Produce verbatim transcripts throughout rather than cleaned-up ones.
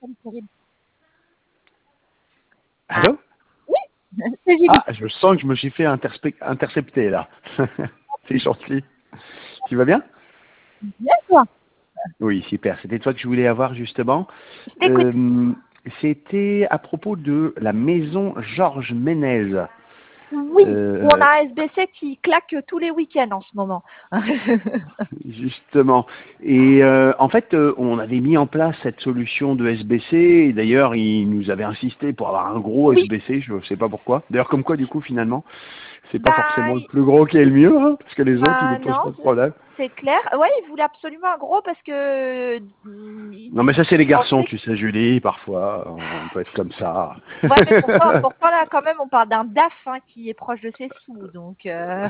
Cyril. Allô? Oui, c'est Julie. Ah, je sens que je me suis fait interspe- intercepter là. C'est gentil. Tu vas bien? Bien, toi. Oui, super. C'était toi que je voulais avoir justement. Je t'écoute. Euh, C'était à propos de la maison Georges Ménez. Oui, où on Euh, a un S B C qui claque tous les week-ends en ce moment. Justement. Et euh, en fait, euh, on avait mis en place cette solution de S B C. Et d'ailleurs, il nous avait insisté pour avoir un gros Oui, S B C. Je ne sais pas pourquoi. D'ailleurs, comme quoi, du coup, finalement, c'est pas bah, forcément le plus gros qui est le mieux, hein, parce que les autres, ils bah nous posent non, pas de problème. c'est clair. Ouais, il voulait absolument un gros parce que mm, il Non, mais ça, c'est les garçons, pensait. tu sais, Julie. Parfois, on peut être comme ça. Ouais, mais pourtant, pourtant là, quand même, on parle d'un D A F hein, qui est proche de ses sous, donc. Euh...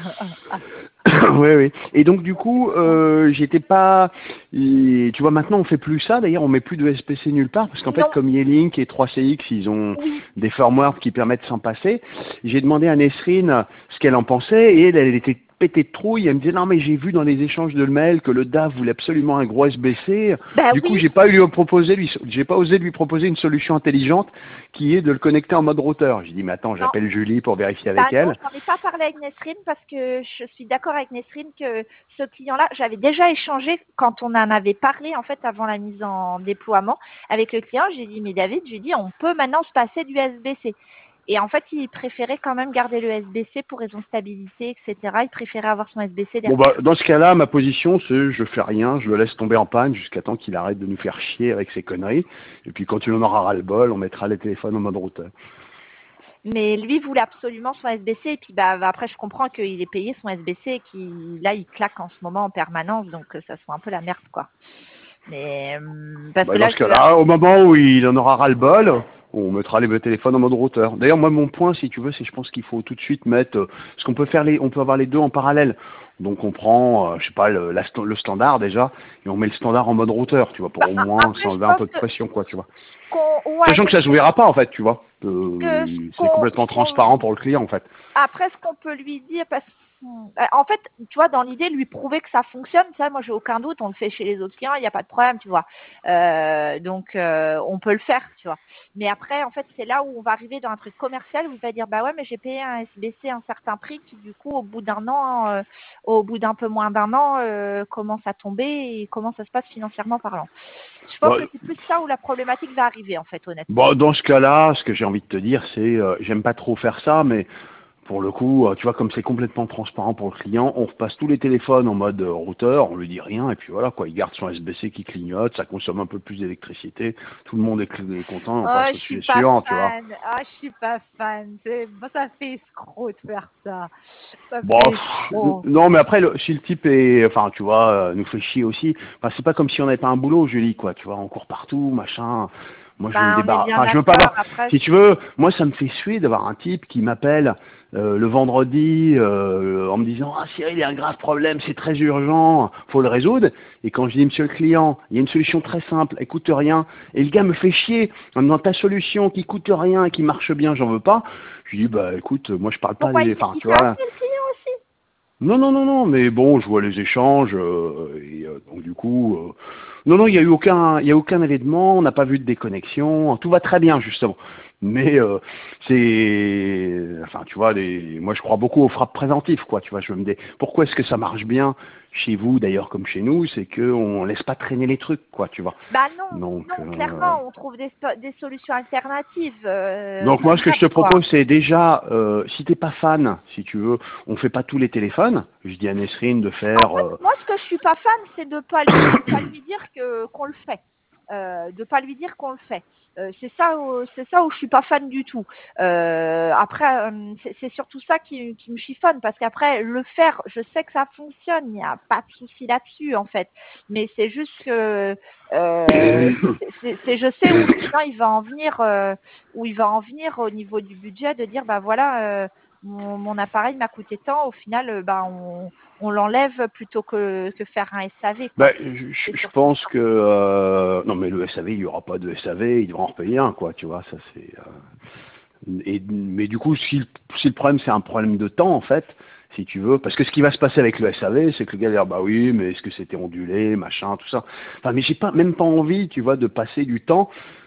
Oui, oui. Et donc du coup, euh, j'étais pas. et tu vois, maintenant on fait plus ça. D'ailleurs, on met plus de S P C nulle part parce qu'en fait, Non, comme Yelink et trois C X, ils ont oui. des firmware qui permettent de s'en passer. J'ai demandé à Nesrine ce qu'elle en pensait et elle, elle était pétée de trouille. Elle me disait non mais j'ai vu dans les échanges de mails que le D A F voulait absolument un gros S B C. Bah Du coup, oui. j'ai pas eu lui proposer, lui, j'ai pas osé lui proposer une solution intelligente qui est de le connecter en mode routeur. J'ai dit mais attends, Non. j'appelle Julie pour vérifier Bah avec non, elle. j'en ai pas parlé avec Nesrine parce que je suis d'accord avec Nesrine que ce client-là, j'avais déjà échangé quand on en avait parlé en fait avant la mise en déploiement avec le client. J'ai dit mais David, je lui ai dit on peut maintenant se passer du S B C. Et en fait, il préférait quand même garder le S B C pour raison de stabilité, et cetera. Il préférait avoir son S B C Bon derrière. bah dans ce cas-là, ma position c'est je fais rien, je le laisse tomber en panne jusqu'à temps qu'il arrête de nous faire chier avec ses conneries. Et puis quand il en aura ras le bol, on mettra les téléphones en mode routeur. Mais lui voulait absolument son S B C. Et puis bah, après, je comprends qu'il ait payé son S B C et qu'il là, il claque en ce moment en permanence. Donc ça soit un peu la merde quoi. Mais euh, parce Bah que dans là, ce je, cas-là, au moment où il en aura ras le bol, on mettra les téléphones en mode routeur. D'ailleurs moi mon point si tu veux, c'est je pense qu'il faut tout de suite mettre euh, parce qu'on peut faire les on peut avoir les deux en parallèle. Donc on prend, euh, je sais pas, le, la st- le standard déjà, et on met le standard en mode routeur, tu vois, pour bah, au a- moins après, je s'enlever un pense peu de que pression, quoi, tu vois. qu'on, ouais, Sachant mais que ça ce se qu'on, verra pas en fait, tu vois. que ce Euh, c'est qu'on, complètement ce qu'on- transparent pour le client en fait. après, ce qu'on peut lui dire, parce euh, en fait, tu vois, dans l'idée, lui prouver que ça fonctionne, ça, moi, j'ai aucun doute. On le fait chez les autres clients, il n'y a pas de problème, tu vois. Euh, donc, euh, on peut le faire, tu vois. Mais après, en fait, c'est là où on va arriver dans un truc commercial où il va dire, bah ouais, mais j'ai payé un S B C à un certain prix qui, du coup, au bout d'un an, euh, au bout d'un peu moins d'un an, euh, commence à tomber et comment ça se passe financièrement parlant. Je pense Bon, que c'est plus ça où la problématique va arriver, en fait, honnêtement. bon, dans ce cas-là, ce que j'ai envie de te dire, c'est, euh, j'aime pas trop faire ça, mais pour le coup, euh, tu vois, comme c'est complètement transparent pour le client, on repasse tous les téléphones en mode euh, routeur, on lui dit rien, et puis voilà, quoi, il garde son S B C qui clignote, ça consomme un peu plus d'électricité, tout le monde est, cl- est content, on Oh, passe je au suis sujet pas suivant, tu vois. fan. Ah, je suis pas fan. C'est, moi, ça fait escroc de faire ça. Ça Bon, fait pff, escroc. non, mais après, le, si le type est, enfin, tu vois, euh, nous fait chier aussi. Enfin, c'est pas comme si on n'avait pas un boulot, Julie, quoi. Tu vois, on court partout, machin. Moi, je veux me Ben, on est débarrasser. bien Enfin, je veux pas d'accord. avoir. Après, Si tu veux, moi, ça me fait suer d'avoir un type qui m'appelle euh, le vendredi euh, en me disant, ah, Cyril, il y a un grave problème, c'est très urgent, faut le résoudre. Et quand je dis, monsieur le client, il y a une solution très simple, elle coûte rien. Et le gars me fait chier en me disant, ta solution qui coûte rien et qui marche bien, j'en veux pas. Je lui dis, bah, écoute, moi, je parle pas pourquoi il des, t'a, enfin, il tu t'a vois. appelé le client aussi? Non, non, non, non, mais bon, je vois les échanges, euh, et euh, donc du coup, euh, non, non, il n'y a eu aucun, il y a aucun événement, on n'a pas vu de déconnexion, tout va très bien justement. Mais euh, c'est, enfin, tu vois, les, moi je crois beaucoup aux frappes préventives, quoi. Tu vois, je me dis, pourquoi est-ce que ça marche bien chez vous, d'ailleurs comme chez nous, c'est que on laisse pas traîner les trucs, quoi, tu vois. Bah non, Donc, non, euh, clairement, on trouve des, sto- des solutions alternatives, euh, Donc moi, comme ce que d'hab, je te quoi. propose, c'est déjà, euh, si t'es pas fan, si tu veux, on fait pas tous les téléphones. Je dis à Nesrine de En faire. fait, euh, moi, ce que je suis pas fan, c'est de pas lui, de pas lui dire que qu'on le fait, euh, de pas lui dire qu'on le fait. Euh, c'est ça, où, c'est ça où je suis pas fan du tout. Euh, après, euh, c'est, c'est surtout ça qui, qui me chiffonne parce qu'après le faire, je sais que ça fonctionne, il n'y a pas de souci là-dessus en fait. Mais c'est juste que euh, c'est, c'est, c'est- je sais où le client il va en venir, euh, où il va en venir au niveau du budget, de dire bah voilà. Euh, mon, mon appareil m'a coûté tant, au final, euh, bah, on, on l'enlève plutôt que, que faire un S A V, quoi. Ben, je, je- C'est je surtout pense ça. que euh, non mais le S A V il y aura pas de S A V, il devra en repayer un quoi, tu vois, ça c'est euh, et mais du coup si, le- si le problème c'est un problème de temps en fait, si tu veux, parce que ce qui va se passer avec le S A V, c'est que le gars va dire bah oui, mais est-ce que c'était ondulé, machin, tout ça. Enfin mais j'ai pas même pas envie, tu vois, de passer du temps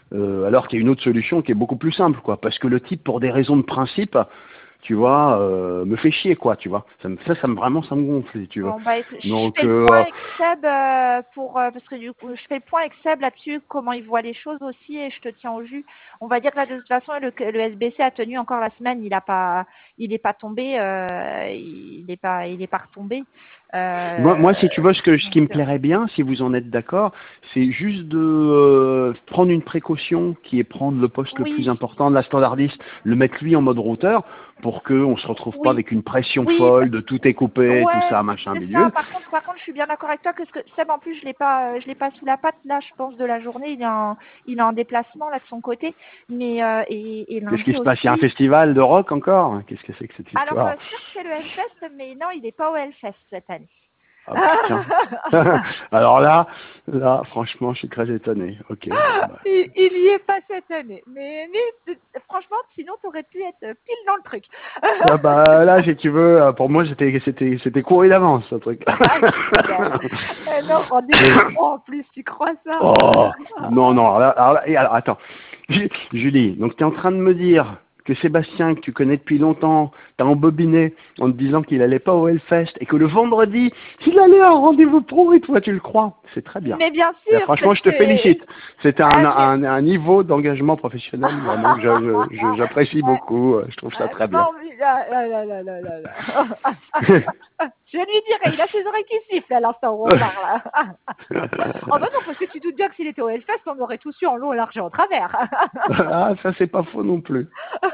euh, alors qu'il y a une autre solution qui est beaucoup plus simple, quoi. Parce que le type, pour des raisons de principe, tu vois, euh, me fait chier, quoi, tu vois. Ça, me, ça, ça me vraiment, ça me gonfle, tu vois. Bon, bah, écoute, je Donc, fais le euh, point avec Seb euh, pour euh, parce que du coup, je fais le point avec Seb là-dessus, comment il voit les choses aussi, et je te tiens au jus. On va dire que là, de toute façon, le, le S B C a tenu encore la semaine, il a pas, il est pas tombé, euh, il est pas, il est pas retombé. moi, moi, Euh, si tu veux, ce, que, ce donc, qui me euh, plairait bien, si vous en êtes d'accord, c'est juste de euh, prendre une précaution qui est prendre le poste le plus oui, important de la standardiste, le mettre lui en mode routeur, pour qu'on ne se retrouve pas oui, avec une pression oui, bah, folle de tout est coupé, tout ouais, ça, machin, c'est ça. bidule. Par contre, par contre, je suis bien d'accord avec toi parce que Seb, en plus, je l'ai pas, euh, je l'ai pas sous la patte là, je pense de la journée. Il est en, il est en déplacement là de son côté, mais euh, et, et Qu'est-ce qui lundi se passe? Il y a un aussi. festival de rock encore? Qu'est-ce que c'est que cette Alors, histoire? euh, sûr que c'est le Hellfest, mais non, il n'est pas au Hellfest cette année. Ah putain. Alors là, là, franchement, je suis très étonné. Ok, bon, bah. il, il y est pas cette année. Mais, mais franchement, sinon, tu aurais pu être pile dans le truc. Ah bah là, si tu veux, euh, pour moi, c'était c'était c'était couru d'avance, ce truc. Ah, génial. Euh, non, rendez-vous pro en plus, tu crois ça? Oh, non, non, alors là, alors là- et alors, attends. Ju- Julie, donc tu es en train de me dire que Sébastien, que tu connais depuis longtemps, t'as embobiné en te disant qu'il allait pas au Hellfest et que le vendredi, il allait à un rendez-vous pro et toi tu le crois. C'est très bien. Mais bien Là, sûr, franchement, parce je te que... félicite. C'est un, Ah, mais... un, un niveau d'engagement professionnel vraiment que je- je- je- j'apprécie Euh, beaucoup. Je trouve ça euh, très bien. non, mais là, là, là, là, là, là, là. Je lui dirai, il a ses oreilles qui sifflent à l'instant où on parle. Oh bah non, parce que tu doutes bien que s'il était au Hellfest, on aurait tous eu en long, en large et en travers. Ah, ça c'est pas faux non plus.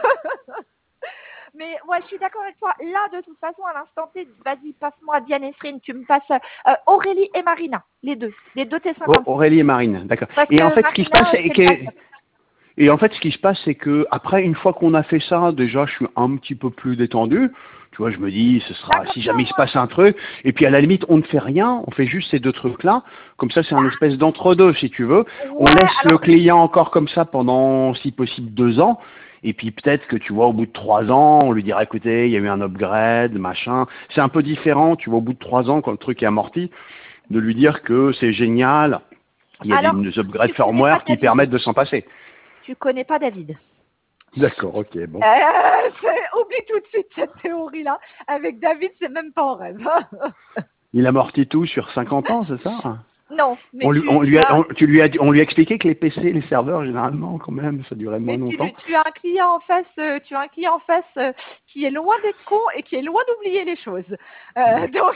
Mais ouais, je suis d'accord avec toi. Là, de toute façon, à l'instant T, vas-y, passe-moi Diane et Srine, tu me passes euh, Aurélie et Marina, les deux, les deux T Oh, cinquante-six. Aurélie et Marine, d'accord. Parce Et en que fait, ce qui se passe, Marina, euh, c'est c'est le que backup. Et en fait, ce qui se passe, c'est que après, une fois qu'on a fait ça, déjà, je suis un petit peu plus détendu. Tu vois, je me dis, ce sera, D'accord, si jamais il se passe un truc, et puis à la limite, on ne fait rien, on fait juste ces deux trucs-là. Comme ça, c'est un espèce d'entre-deux, si tu veux. On Ouais, laisse le alors, client encore comme ça pendant, si possible, deux ans. Et puis peut-être que tu vois, au bout de trois ans, on lui dira, écoutez, il y a eu un upgrade, machin. C'est un peu différent, tu vois, au bout de trois ans, quand le truc est amorti, de lui dire que c'est génial. Il y a des alors, des upgrades tu connais pas firmware qui David. permettent de s'en passer. Tu connais pas David. D'accord, ok, bon. Euh, c'est- oublie tout de suite cette théorie-là. Avec David, c'est même pas en rêve. Il amortit tout sur cinquante ans, c'est ça? Non, mais On lui, tu, on lui tu a, as, on, tu lui as, dit- on lui a expliqué que les P C, les serveurs, généralement, quand même, ça durait moins mais tu, longtemps. tu as un client en face, euh, tu as un client en face euh, qui est loin d'être con et qui est loin d'oublier les choses. Euh, donc,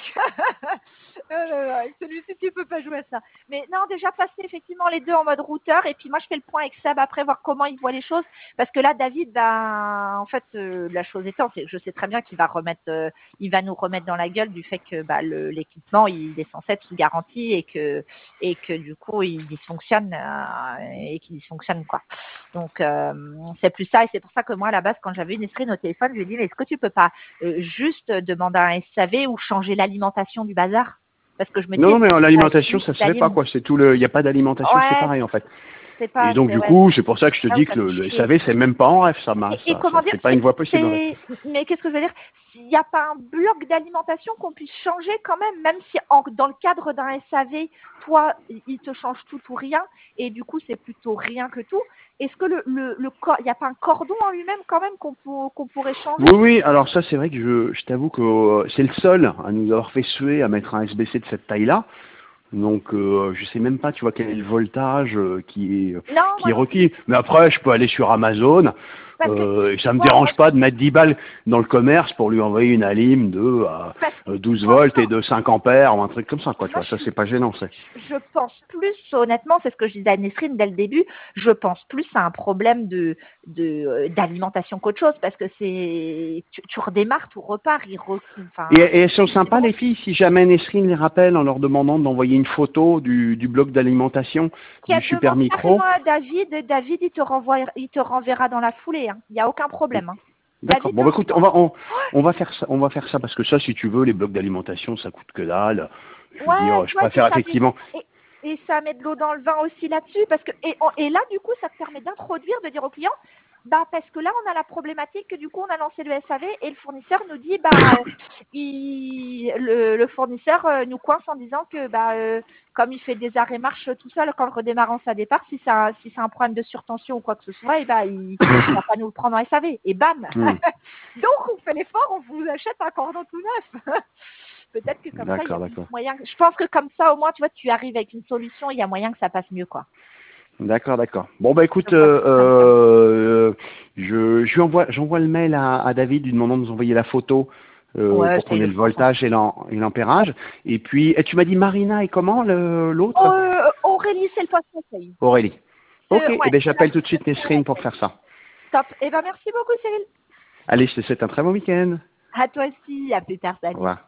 euh, euh, celui-ci, tu peux pas jouer à ça. Mais non, déjà passer effectivement les deux en mode routeur et puis moi je fais le point avec Seb après voir comment il voit les choses parce que là David, ben en fait euh, la chose étant, c'est que je sais très bien qu'il va remettre, euh, il va nous remettre dans la gueule du fait que bah, le, l'équipement il est censé être sous garantie et que et que du coup il dysfonctionne euh, et qu'il dysfonctionne quoi. Donc euh, c'est plus ça et c'est pour ça que moi à la base quand j'avais une Esrine au téléphone, je lui ai dit mais est-ce que tu peux pas euh, juste demander un S A V ou changer l'alimentation du bazar parce que je me dis Non, non, est-ce mais que euh, c'est pas l'alimentation, lui ça qui se fait pas, l'alime? quoi. C'est tout le, il n'y a pas d'alimentation Ouais, séparée, en fait. c'est Et pas donc, c'est du ouais. coup, c'est pour ça que je te Ah oui, dis ça que fait le, le chier. S A V, c'est même pas en rêve, ça, ma- Et, et ça, comment ça, dire, c'est pas c'est, une voie possible, en fait. c'est, mais qu'est-ce que je veux dire? S'il n'y a pas un bloc d'alimentation qu'on puisse changer quand même, même si en- dans le cadre d'un S A V, toi, il te change tout ou rien, et du coup, c'est plutôt rien que tout. Est-ce que le, le, le cor- il n'y a pas un cordon en lui-même quand même qu'on, pour- qu'on pourrait changer? Oui, oui, alors ça, c'est vrai que je, je t'avoue que euh, c'est le seul à nous avoir fait suer à mettre un S B C de cette taille-là. Donc, euh, je sais même pas, tu vois, quel est le voltage euh, qui est, Non, qui moi est non plus. requis. Mais après, je peux aller sur Amazon. Parce que, Euh, et ça tu me vois, moi, dérange pas de mettre dix balles dans le commerce pour lui envoyer une alim de à parce que, euh, douze moi, volts non, et de cinq ampères ou un truc comme ça, quoi. Tu moi, vois, ça, je suis c'est pas gênant, ça. je pense plus, honnêtement, c'est ce que je disais à Nesrine dès le début, je pense plus à un problème de, de euh, d'alimentation qu'autre chose, parce que c'est tu, tu redémarres, tout repart, il re, Et, enfin, et elles sont c'est sympas, vraiment les filles, si jamais Nesrine les rappelle en leur demandant d'envoyer une photo du, du bloc d'alimentation du qu'elle super demande micro. carrément à David, et David il te renvoie, il te renverra dans la foulée, hein. Il n'y a aucun problème. Hein. D'accord. David Bon, te bah, écoute, on renvoie. va, on, on va faire ça, on va faire ça parce que ça, si tu veux, les blocs d'alimentation, ça coûte que dalle. Je veux Ouais, dire, tu je vois, et puis préfère ça met, effectivement. et, et ça met de l'eau dans le vin aussi là-dessus, parce que et, on- et là du coup ça te permet d'introduire, de dire au client, Bah parce que là on a la problématique que du coup on a lancé le S A V et le fournisseur nous dit bah euh, il, le, le fournisseur euh, nous coince en disant que bah euh, comme il fait des arrêts marche tout seul quand le redémarrant sa départ, si ça si c'est un problème de surtension ou quoi que ce soit, et bah il, il va pas nous le prendre en S A V et bam. Hmm. Donc on fait l'effort, on vous achète un cordon tout neuf. Peut-être que comme ça il y a D'accord, d'accord. moyen. Je pense que comme ça au moins tu vois tu arrives avec une solution, il y a moyen que ça passe mieux quoi. D'accord, d'accord. Bon bah écoute, Je vois euh, ça comme ça. euh, je, je lui envoie, j'envoie le mail à, à David lui demandant de nous envoyer la photo euh, Ouais, pour ça qu'on il ait le le fera sans voltage et souci. l'am- et l'ampérage. Et puis, et tu m'as dit Marina et comment le- l'autre? Euh, Aurélie, c'est le poste conseil. Aurélie. Ok, Euh, et ouais, ben c'est la j'appelle tout de suite secrétaire Nesrine pour d'accueil. faire ça. Top. Eh ben, merci beaucoup, Cyril. Allez, je te souhaite un très bon week-end. À toi aussi. À plus tard. Au Salut. revoir.